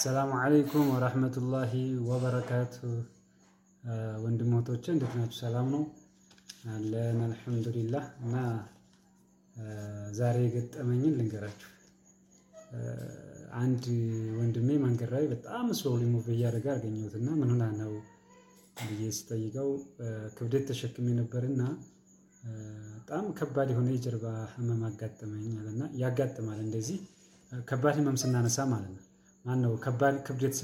السلام عليكم ورحمة الله وبركاته. ወንድሞቶቼ እንዴት ናችሁ? ሰላም ነው አለን አልሐምዱሊላህ። እና ዛሬ የገጠመኝን ልንገራችሁ። አንድ ወንድሜ መንገድ ላይ በጣም ስሎሊ ሙቭ እያደረገ አገኘሁትና ምን ሆና ነው ብዬ ስጠይቀው ክብደት ተሸክሜ ነበርና በጣም ከባድ የሆነ የጀርባ ህመም አጋጠመኝ አለና ያጋጥማል እንደዚህ ከባድ ህመም ስናነሳ ማለት ነው። ማነው ከባድ ክብደት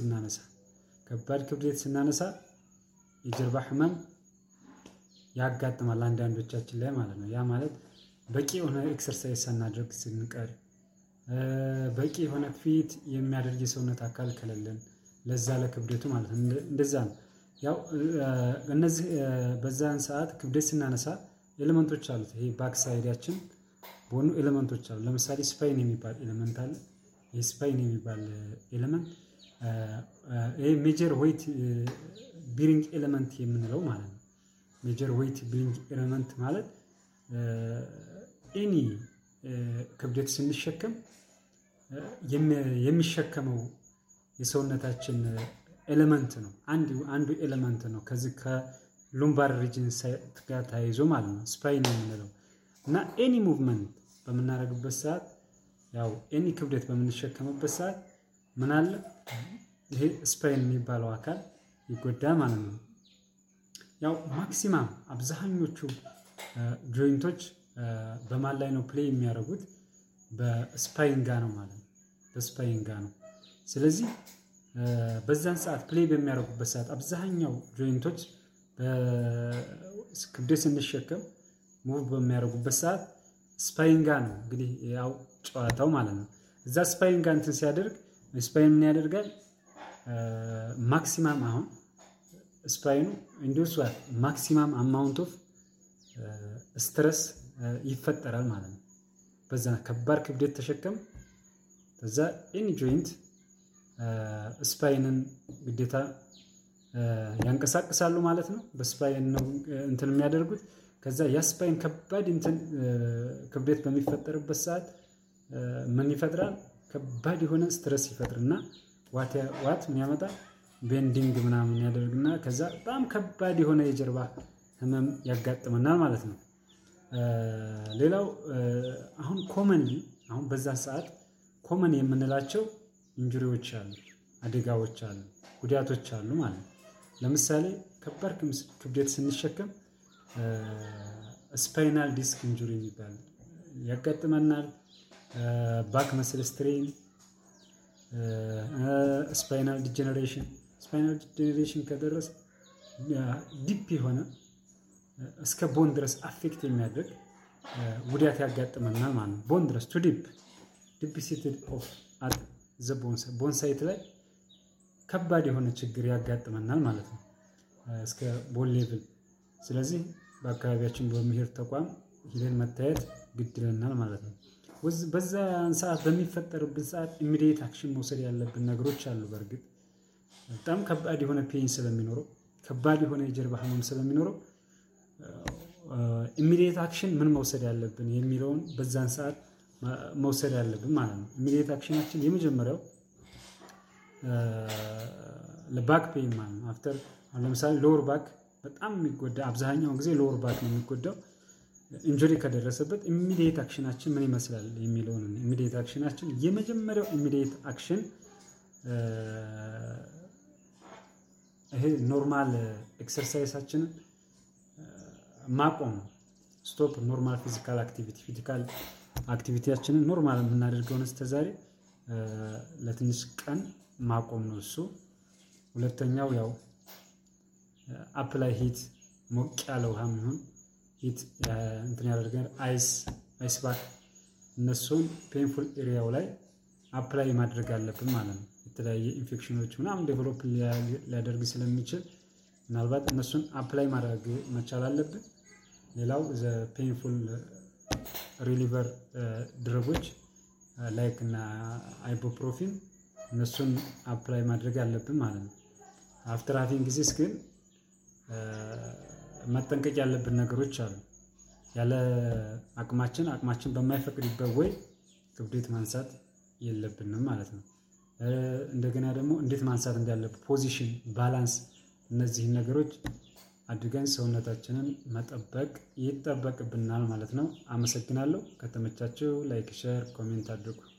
ስናነሳ የጀርባ ህመም ያጋጥማል አንዳንዶቻችን ላይ ማለት ነው። ያ ማለት በቂ የሆነ ኤክሰርሳይዝ ሳናደርግ ስንቀር፣ በቂ የሆነ ፊት የሚያደርግ የሰውነት አካል ከሌለን ለዛ ለክብደቱ ማለት ነው። እንደዛ ነው። ያው እነዚህ በዛን ሰዓት ክብደት ስናነሳ ኤሌመንቶች አሉት። ይሄ ባክ ሳይዳችን ቦኑ ኤሌመንቶች አሉ። ለምሳሌ ስፓይን የሚባል ኤሌመንት አለ። ይሄ ስፓይን የሚባል ኤሌመንት ይሄ ሜጀር ዌይት ቢሪንግ ኤሌመንት የምንለው ማለት ነው። ሜጀር ዌይት ቢሪንግ ኤሌመንት ማለት ኤኒ ክብደት ስንሸከም የሚሸከመው የሰውነታችን ኤሌመንት ነው። አንዱ ኤሌመንት ነው። ከዚህ ከሉምባር ሪጅን ጋር ተያይዞ ማለት ነው ስፓይን የምንለው እና ኤኒ ሙቭመንት በምናደርግበት ሰዓት ያው ኤኒ ክብደት በምንሸከምበት ሰዓት ምን አለ ይሄ ስፓይን የሚባለው አካል ይጎዳል ማለት ነው። ያው ማክሲማም አብዛኞቹ ጆይንቶች በማን ላይ ነው ፕሌይ የሚያደርጉት? በስፓይን ጋር ነው ማለት ነው። በስፓይን ጋር ነው። ስለዚህ በዛን ሰዓት ፕሌይ በሚያደርጉበት ሰዓት አብዛኛው ጆይንቶች ክብደት ስንሸከም ሙቭ በሚያደርጉበት ሰዓት ስፓይን ጋር ነው እንግዲህ ያው ጨዋታው ማለት ነው። እዛ ስፓይን ጋር እንትን ሲያደርግ ስፓይን ምን ያደርጋል? ማክሲማም አሁን ስፓይኑ ኢንዱስ ማክሲማም አማውንት ኦፍ ስትረስ ይፈጠራል ማለት ነው። በዛ ከባድ ክብደት ተሸከም በዛ ኤኒ ጆይንት ስፓይንን ግዴታ ያንቀሳቅሳሉ ማለት ነው። በስፓይን ነው እንትን የሚያደርጉት። ከዛ ያ ስፓይን ከባድ እንትን ክብደት በሚፈጠርበት ሰዓት ምን ይፈጥራል? ከባድ የሆነ ስትረስ ይፈጥርና ዋት ምን ያመጣል? ቤንዲንግ ምናምን ያደርግና ከዛ በጣም ከባድ የሆነ የጀርባ ህመም ያጋጥመናል ማለት ነው። ሌላው አሁን በዛ ሰዓት ኮመን የምንላቸው ኢንጁሪዎች አሉ፣ አደጋዎች አሉ፣ ጉዳቶች አሉ ማለት ነው። ለምሳሌ ከባድ ክብደት ስንሸከም ስፓይናል ዲስክ ኢንጁሪ የሚባል ያጋጥመናል። ባክ መስል ስትሬን፣ ስፓይናል ዲጀነሬሽን ከደረሰ ዲፕ የሆነ እስከ ቦን ድረስ አፌክት የሚያደርግ ጉዳት ያጋጥመናል ማለት ነው። ቦን ድረስ ቱ ዲፕሲትድ ኦፍ አት ዘ ቦን ሳይት ላይ ከባድ የሆነ ችግር ያጋጥመናል ማለት ነው እስከ ቦን ሌቭል። ስለዚህ በአካባቢያችን በሚሄድ ተቋም ሂደን መታየት ግድ ይለናል ማለት ነው። በዛ ሰዓት በሚፈጠርብን ሰዓት ኢሚዲየት አክሽን መውሰድ ያለብን ነገሮች አሉ። በእርግጥ በጣም ከባድ የሆነ ፔን ስለሚኖረው፣ ከባድ የሆነ የጀርባ ህመም ስለሚኖረው ኢሚዲየት አክሽን ምን መውሰድ ያለብን የሚለውን በዛን ሰዓት መውሰድ ያለብን ማለት ነው። ኢሚዲየት አክሽናችን የመጀመሪያው ለባክ ፔን ማለት ነው። አፍተር ለምሳሌ ሎወር ባክ በጣም የሚጎዳ አብዛኛውን ጊዜ ሎወር ባክ ነው የሚጎዳው። ኢንጁሪ ከደረሰበት ኢሚዲየት አክሽናችን ምን ይመስላል የሚለውን ኢሚዲየት አክሽናችን የመጀመሪያው ኢሚዲየት አክሽን ይሄ ኖርማል ኤክሰርሳይሳችንን ማቆም ነው። ስቶፕ ኖርማል ፊዚካል አክቲቪቲያችንን ኖርማል የምናደርገውን እስከዛሬ ለትንሽ ቀን ማቆም ነው እሱ። ሁለተኛው ያው አፕላይ ሂት ሞቅ ያለ ውሃ የሚሆን ሂት እንትን ያደርገን አይስ ባክ እነሱን ፔንፉል ኤሪያው ላይ አፕላይ ማድረግ አለብን ማለት ነው። የተለያየ ኢንፌክሽኖች ምናምን ዴቨሎፕ ሊያደርግ ስለሚችል ምናልባት እነሱን አፕላይ ማድረግ መቻል አለብን። ሌላው ዘ ፔንፉል ሪሊቨር ድረጎች ላይክ እና አይቦፕሮፊን እነሱን አፕላይ ማድረግ አለብን ማለት ነው። አፍተር ሃቪንግ ዚስ ግን መጠንቀቅ ያለብን ነገሮች አሉ። ያለ አቅማችን በማይፈቅድበት ወይ ክብደት ማንሳት የለብንም ማለት ነው። እንደገና ደግሞ እንዴት ማንሳት እንዳለብን ፖዚሽን፣ ባላንስ እነዚህን ነገሮች አድርገን ሰውነታችንን መጠበቅ ይጠበቅብናል ማለት ነው። አመሰግናለሁ። ከተመቻችሁ ላይክ፣ ሼር፣ ኮሜንት አድርጉ።